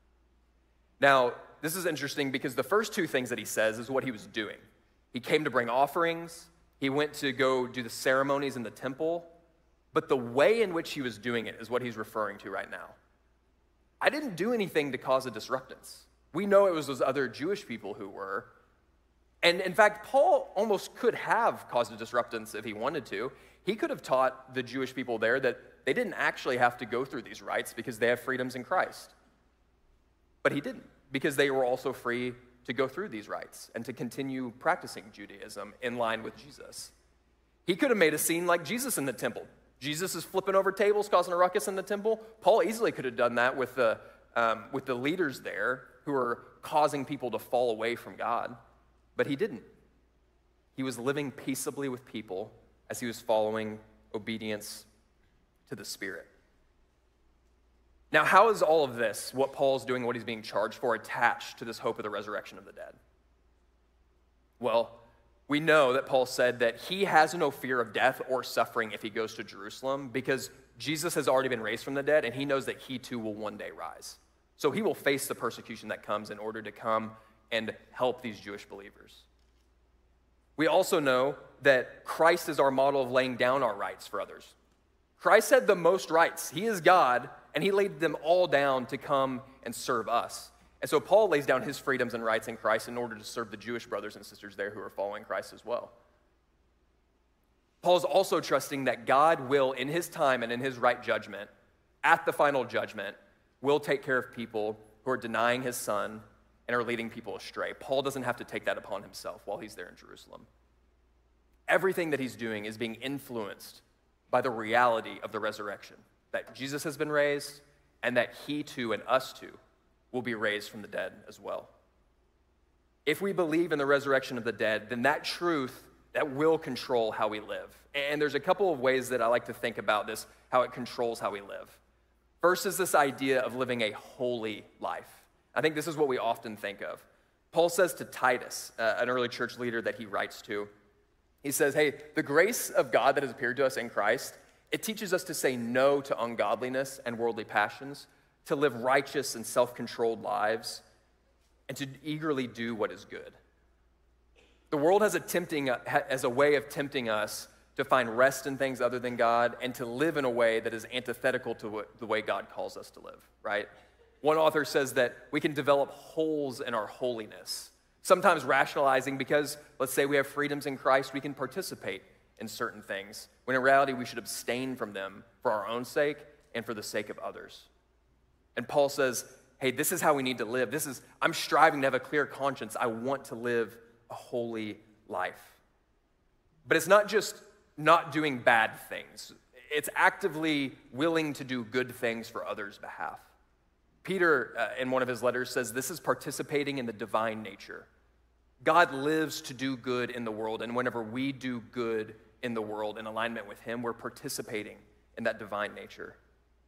Now, this is interesting because the first two things that he says is what he was doing. He came to bring offerings. He went to go do the ceremonies in the temple. But the way in which he was doing it is what he's referring to right now. I didn't do anything to cause a disruptance. We know it was those other Jewish people who were. And in fact, Paul almost could have caused a disruptance if he wanted to. He could have taught the Jewish people there that they didn't actually have to go through these rites because they have freedoms in Christ. But he didn't, because they were also free to go through these rites and to continue practicing Judaism in line with Jesus. He could have made a scene like Jesus in the temple. Jesus is flipping over tables, causing a ruckus in the temple. Paul easily could have done that with the leaders there who were causing people to fall away from God, but he didn't. He was living peaceably with people as he was following obedience to the Spirit. Now, how is all of this, what Paul's doing, what he's being charged for, attached to this hope of the resurrection of the dead? Well, we know that Paul said that he has no fear of death or suffering if he goes to Jerusalem because Jesus has already been raised from the dead, and he knows that he too will one day rise. So he will face the persecution that comes in order to come and help these Jewish believers. We also know that Christ is our model of laying down our rights for others. Christ had the most rights. He is God, and he laid them all down to come and serve us. And so Paul lays down his freedoms and rights in Christ in order to serve the Jewish brothers and sisters there who are following Christ as well. Paul's also trusting that God will, in his time and in his right judgment, at the final judgment, will take care of people who are denying his son and are leading people astray. Paul doesn't have to take that upon himself while he's there in Jerusalem. Everything that he's doing is being influenced by the reality of the resurrection, that Jesus has been raised and that he too and us too will be raised from the dead as well. If we believe in the resurrection of the dead, then that truth, that will control how we live. And there's a couple of ways that I like to think about this, how it controls how we live. First is this idea of living a holy life. I think this is what we often think of. Paul says to Titus, an early church leader that he writes to, he says, hey, the grace of God that has appeared to us in Christ, it teaches us to say no to ungodliness and worldly passions, to live righteous and self-controlled lives, and to eagerly do what is good. The world has a way of tempting us to find rest in things other than God and to live in a way that is antithetical to the way God calls us to live, right? One author says that we can develop holes in our holiness, sometimes rationalizing because, let's say we have freedoms in Christ, we can participate in certain things, when in reality we should abstain from them for our own sake and for the sake of others. And Paul says, hey, this is how we need to live. I'm striving to have a clear conscience. I want to live a holy life. But it's not just not doing bad things. It's actively willing to do good things for others' behalf. Peter, in one of his letters, says this is participating in the divine nature. God lives to do good in the world, and whenever we do good in the world in alignment with him, we're participating in that divine nature.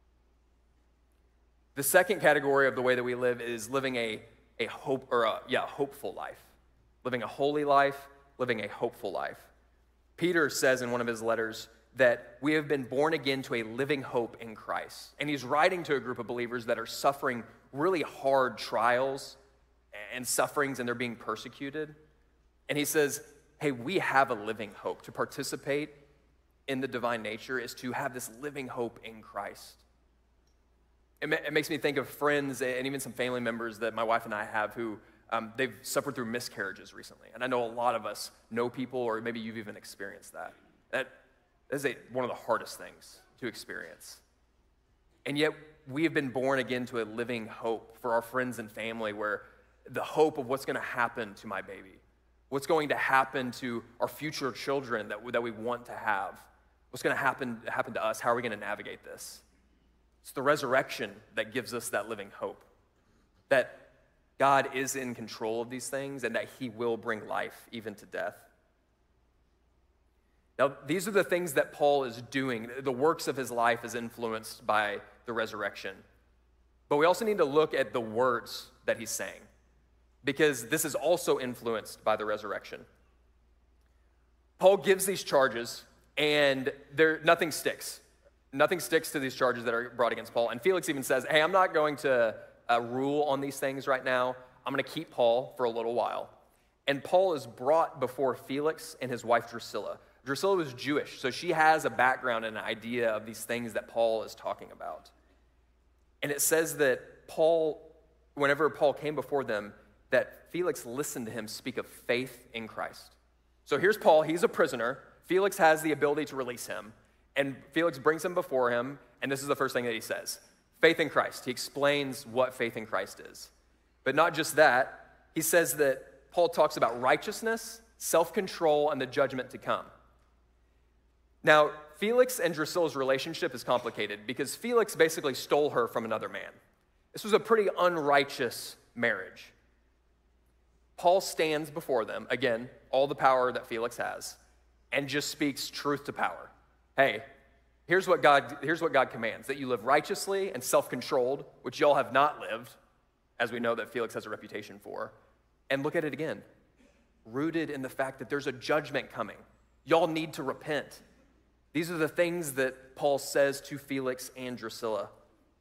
The second category of the way that we live is living a hopeful life. Living a holy life, living a hopeful life. Peter says in one of his letters that we have been born again to a living hope in Christ. And he's writing to a group of believers that are suffering really hard trials and sufferings, and they're being persecuted. And he says, hey, we have a living hope. To participate in the divine nature is to have this living hope in Christ. It makes me think of friends and even some family members that my wife and I have who they've suffered through miscarriages recently. And I know a lot of us know people, or maybe you've even experienced that. That is one of the hardest things to experience. And yet we have been born again to a living hope for our friends and family, where the hope of what's going to happen to my baby, what's going to happen to our future children that we want to have, what's going to happen to us, how are we going to navigate this? It's the resurrection that gives us that living hope, that God is in control of these things and that he will bring life even to death. Now, these are the things that Paul is doing. The works of his life is influenced by the resurrection. But we also need to look at the words that he's saying, because this is also influenced by the resurrection. Paul gives these charges, and nothing sticks. Nothing sticks to these charges that are brought against Paul. And Felix even says, hey, I'm not going to rule on these things right now. I'm going to keep Paul for a little while. And Paul is brought before Felix and his wife Drusilla. Drusilla was Jewish, so she has a background and an idea of these things that Paul is talking about. And it says that whenever Paul came before them, that Felix listened to him speak of faith in Christ. So here's Paul, he's a prisoner. Felix has the ability to release him. And Felix brings him before him, and this is the first thing that he says. Faith in Christ. He explains what faith in Christ is. But not just that, he says that Paul talks about righteousness, self-control, and the judgment to come. Now, Felix and Drusilla's relationship is complicated because Felix basically stole her from another man. This was a pretty unrighteous marriage. Paul stands before them, again, all the power that Felix has, and just speaks truth to power. Hey, here's what God commands, that you live righteously and self-controlled, which y'all have not lived, as we know that Felix has a reputation for. And look at it again, rooted in the fact that there's a judgment coming. Y'all need to repent. These are the things that Paul says to Felix and Drusilla.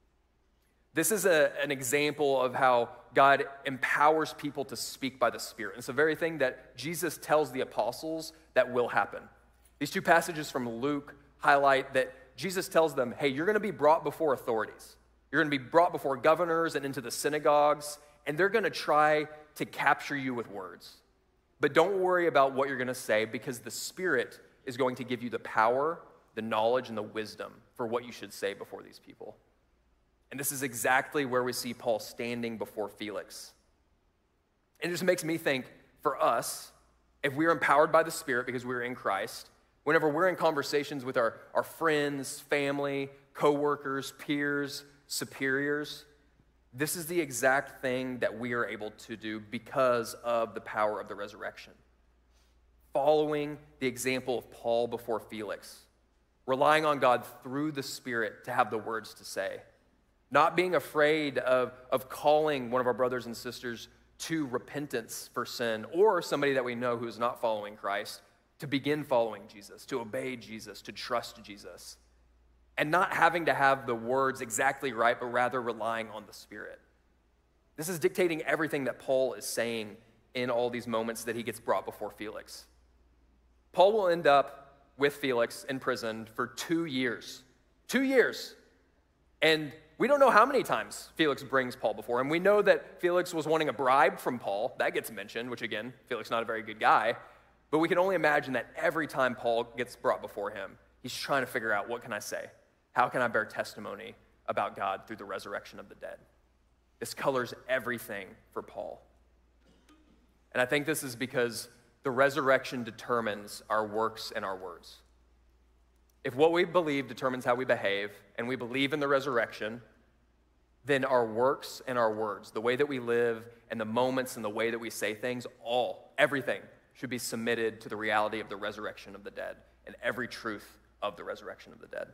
This is an example of how God empowers people to speak by the Spirit. It's the very thing that Jesus tells the apostles that will happen. These two passages from Luke highlight that Jesus tells them, hey, you're going to be brought before authorities. You're going to be brought before governors and into the synagogues, and they're going to try to capture you with words. But don't worry about what you're going to say, because the Spirit is going to give you the power, the knowledge, and the wisdom for what you should say before these people. And this is exactly where we see Paul standing before Felix. And it just makes me think, for us, if we're empowered by the Spirit because we're in Christ, whenever we're in conversations with our friends, family, coworkers, peers, superiors, this is the exact thing that we are able to do because of the power of the resurrection. Following the example of Paul before Felix, relying on God through the Spirit to have the words to say, not being afraid of calling one of our brothers and sisters to repentance for sin, or somebody that we know who is not following Christ, to begin following Jesus, to obey Jesus, to trust Jesus, and not having to have the words exactly right, but rather relying on the Spirit. This is dictating everything that Paul is saying in all these moments that he gets brought before Felix. Paul will end up with Felix in prison for 2 years. 2 years. And we don't know how many times Felix brings Paul before him. We know that Felix was wanting a bribe from Paul. That gets mentioned, which again, Felix not a very good guy. But we can only imagine that every time Paul gets brought before him, he's trying to figure out, what can I say? How can I bear testimony about God through the resurrection of the dead? This colors everything for Paul. And I think this is because the resurrection determines our works and our words. If what we believe determines how we behave, and we believe in the resurrection, then our works and our words, the way that we live and the moments and the way that we say things, everything should be submitted to the reality of the resurrection of the dead and every truth of the resurrection of the dead.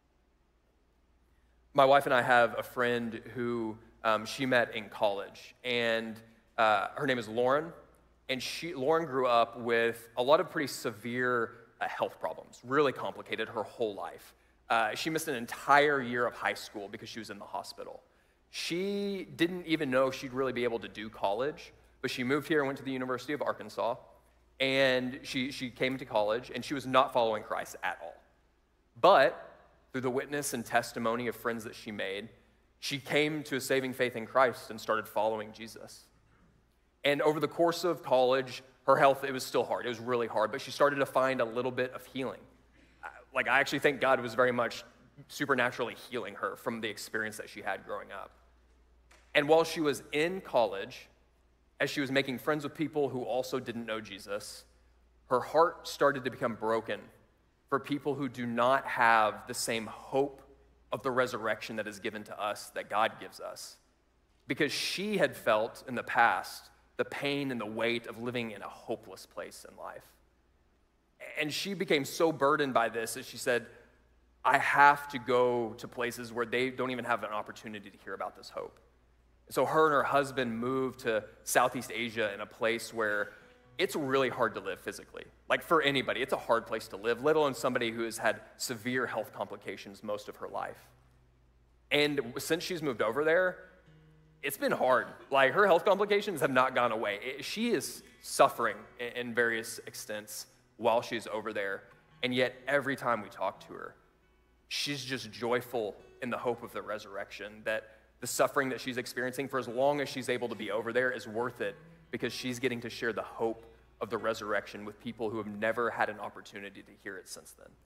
My wife and I have a friend who she met in college, and her name is Lauren. And Lauren grew up with a lot of pretty severe health problems, really complicated her whole life. She missed an entire year of high school because she was in the hospital. She didn't even know she'd really be able to do college, but she moved here and went to the University of Arkansas, and she came to college, and she was not following Christ at all. But through the witness and testimony of friends that she made, she came to a saving faith in Christ and started following Jesus. And over the course of college, her health, it was still hard. It was really hard, but she started to find a little bit of healing. Like, I actually think God was very much supernaturally healing her from the experience that she had growing up. And while she was in college, as she was making friends with people who also didn't know Jesus, her heart started to become broken for people who do not have the same hope of the resurrection that is given to us, that God gives us. Because she had felt in the past the pain and the weight of living in a hopeless place in life. And she became so burdened by this that she said, I have to go to places where they don't even have an opportunity to hear about this hope. So her and her husband moved to Southeast Asia in a place where it's really hard to live physically. Like, for anybody, it's a hard place to live, let alone somebody who has had severe health complications most of her life. And since she's moved over there, it's been hard. Like, her health complications have not gone away. She is suffering in various extents while she's over there. And yet, every time we talk to her, she's just joyful in the hope of the resurrection, that the suffering that she's experiencing for as long as she's able to be over there is worth it, because she's getting to share the hope of the resurrection with people who have never had an opportunity to hear it since then.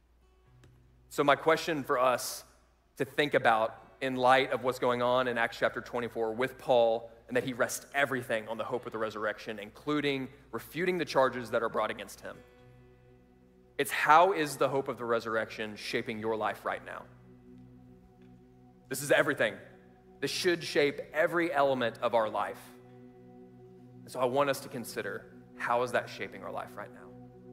So my question for us to think about in light of what's going on in Acts chapter 24 with Paul, and that he rests everything on the hope of the resurrection, including refuting the charges that are brought against him. It's, how is the hope of the resurrection shaping your life right now? This is everything. This should shape every element of our life. And so I want us to consider, how is that shaping our life right now?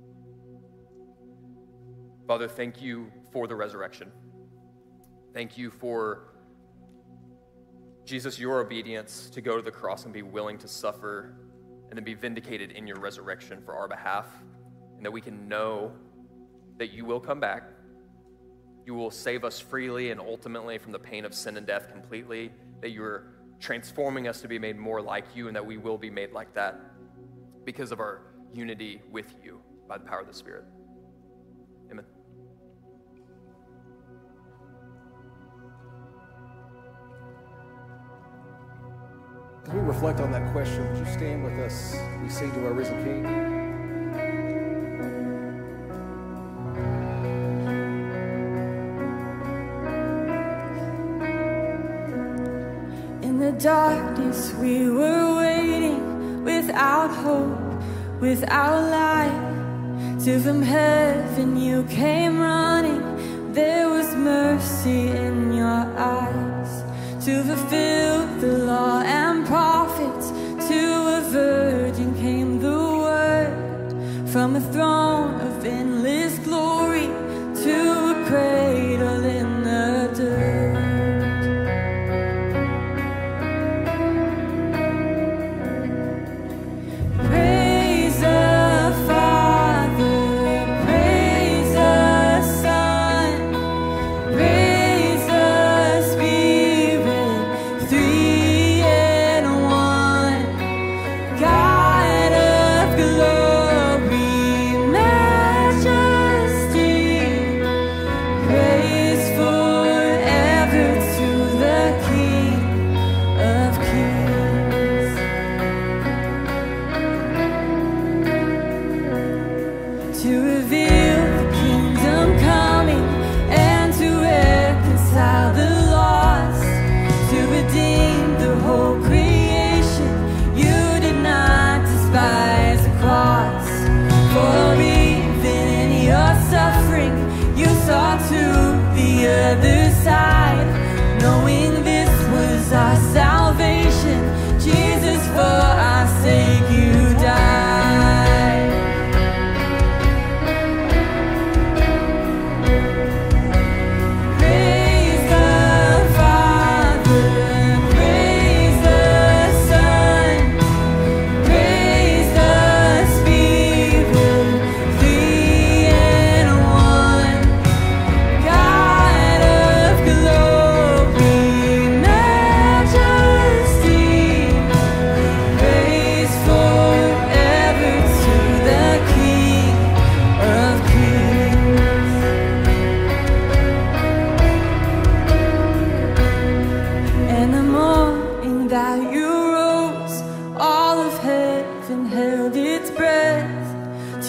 Father, thank you for the resurrection. Thank you for, Jesus, your obedience to go to the cross and be willing to suffer and then be vindicated in your resurrection for our behalf, and that we can know that you will come back. You will save us freely and ultimately from the pain of sin and death completely, that you're transforming us to be made more like you, and that we will be made like that because of our unity with you by the power of the Spirit. Amen. As we reflect on that question, would you stand with us? We sing to our risen King. Darkness, we were waiting without hope, without light, till from heaven you came running. There was mercy in your eyes to fulfill the law and prophets. To a virgin came the word, from a throne of endless glory to a cradle in the dirt. God of glory,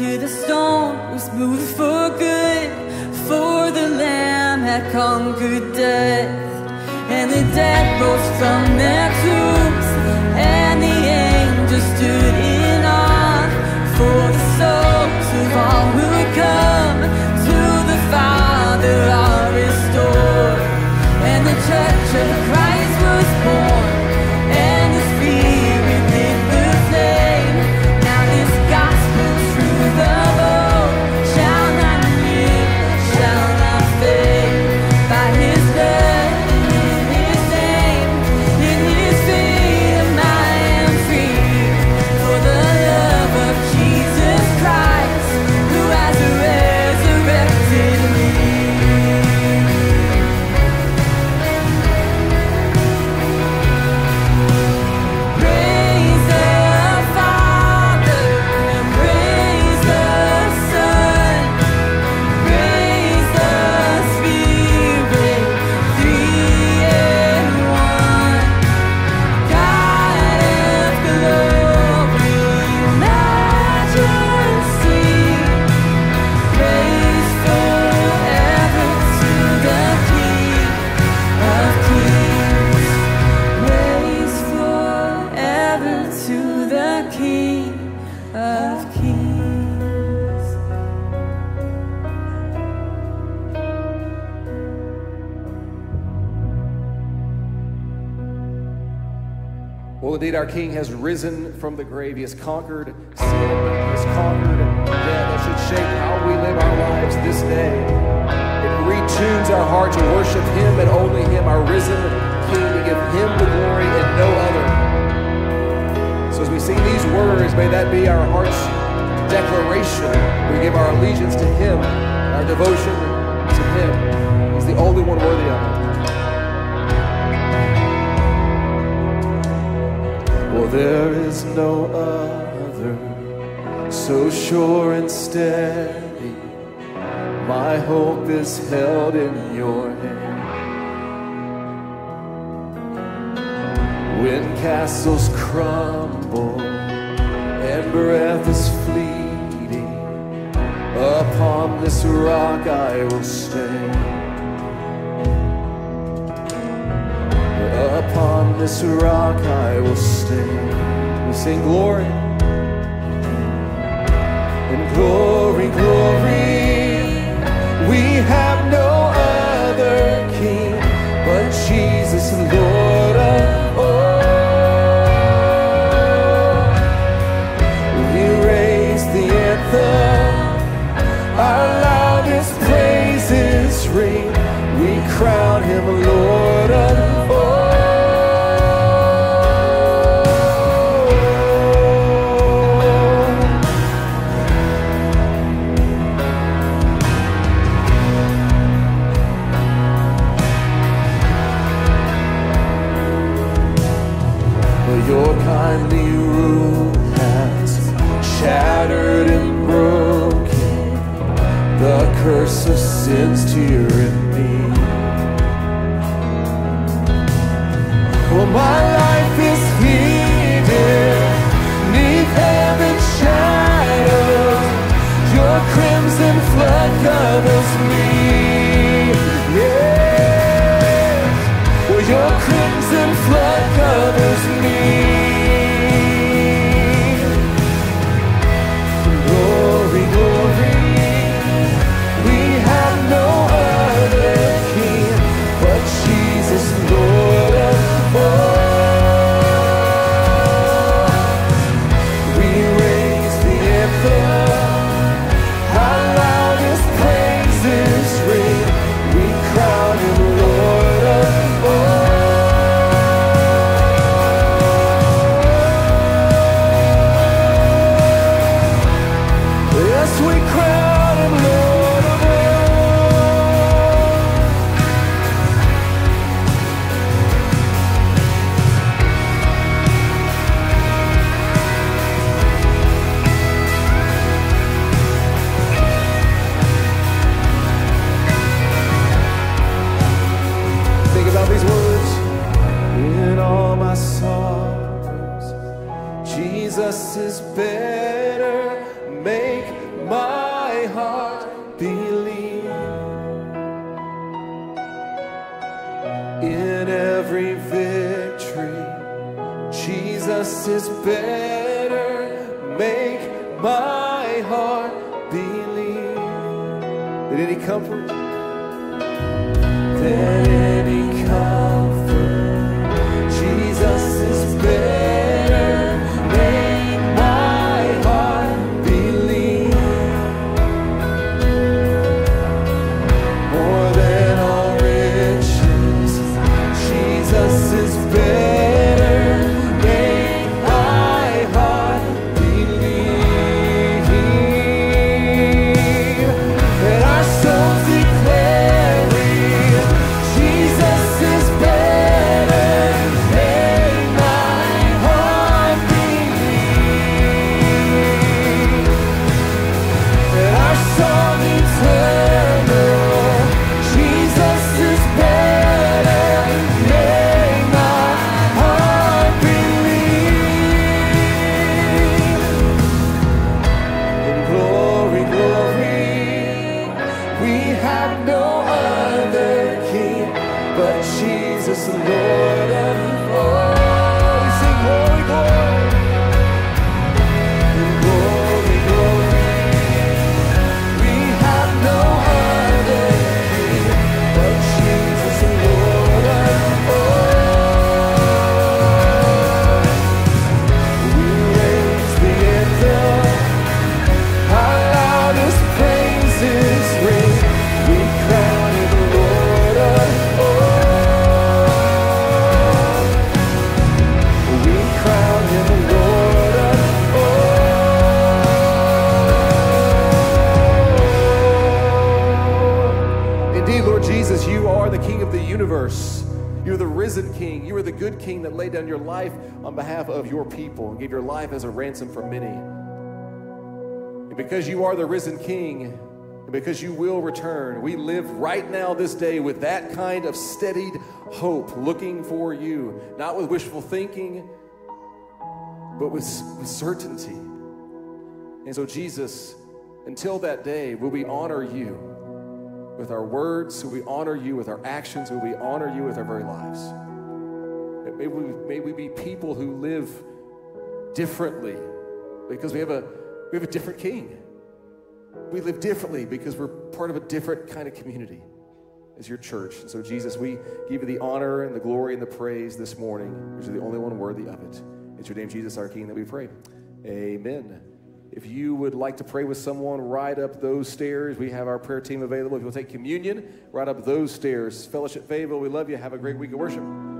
to the stone was moved for good, for the Lamb had conquered death. And the dead rose from their tombs, and the angels stood in awe, for the souls of all who come to the Father are restored. And the Church of Christ was born, and the Spirit lit the flame. Now this gospel truth of old shall not live, shall not fade. By His blood and in His name, in His freedom I am free. For the love of Jesus Christ, who has resurrected me. Praise the Father, and praise the Son, praise the Spirit, three in one. God of glory, majesty, praise forever to the King of Kings. Praise forever to the King of Kings. Well, indeed, our King has risen from the grave. He has conquered sin. He has conquered death. That should shape how we live our lives this day. It retunes our heart to worship Him and only Him, our risen King, to give Him the glory and no other. So as we sing these words, may that be our heart's declaration. We give our allegiance to Him, our devotion to Him. He's the only one worthy of it. Well, there is no other so sure and steady. My hope is held in your hand. When castles crumble and breath is fleeting, upon this rock I will stand. Upon this rock I will stand. We sing glory and glory, glory. We have no other King but Jesus, Lord of all. We raise the anthem, our loudest praises ring. We crown Him Lord of all. Your kindly rule has shattered and broken the curse of sin's tyranny. Well, my life is hidden 'neath heaven's shadows. Your crimson flood covers me. Yes, well, your crimson flood covers me. Glory, glory. We have no other King but Jesus, Lord of all. We raise the anthem, our loudest praises ring. We crown Him Lord of all. Yes, we crown Him Lord of all. Think about these words. In all my sorrows, Jesus is better. Make my heart believe. In every victory, Jesus is better. Make my heart believe. Did any comfort? Than any comfort, Jesus is better. Make my heart believe. More than all riches, Jesus is better. Make my heart believe. And our souls declare Jesus is better. Make my heart believe. And our song eternal, Jesus is better. Make my heart believe. In glory, glory, we have no other King but Jesus, the Lord of all. We sing glory, glory. In glory, glory, we have no other King but Jesus, the Lord of all. We raise the anthem, our loudest praises ring. We crown Him the Lord of all. We crown Him the Lord of all. Indeed, Lord Jesus, you are the King of the universe. You're the risen King. You are the good King that laid down your life on behalf of your people and gave your life as a ransom for many. And because you are the risen King, and because you will return, we live right now this day with that kind of steadied hope, looking for you, not with wishful thinking, but with certainty. And so, Jesus, until that day, will we honor you with our words? Will we honor you with our actions? Will we honor you with our very lives? May we be people who live differently because we have a different King. We live differently because we're part of a different kind of community as your church. And so, Jesus, we give you the honor and the glory and the praise this morning, because you're the only one worthy of it. It's your name, Jesus, our King, that we pray. Amen. If you would like to pray with someone, ride up those stairs. We have our prayer team available. If you'll take communion, ride up those stairs. Fellowship Fayetteville, we love you. Have a great week of worship.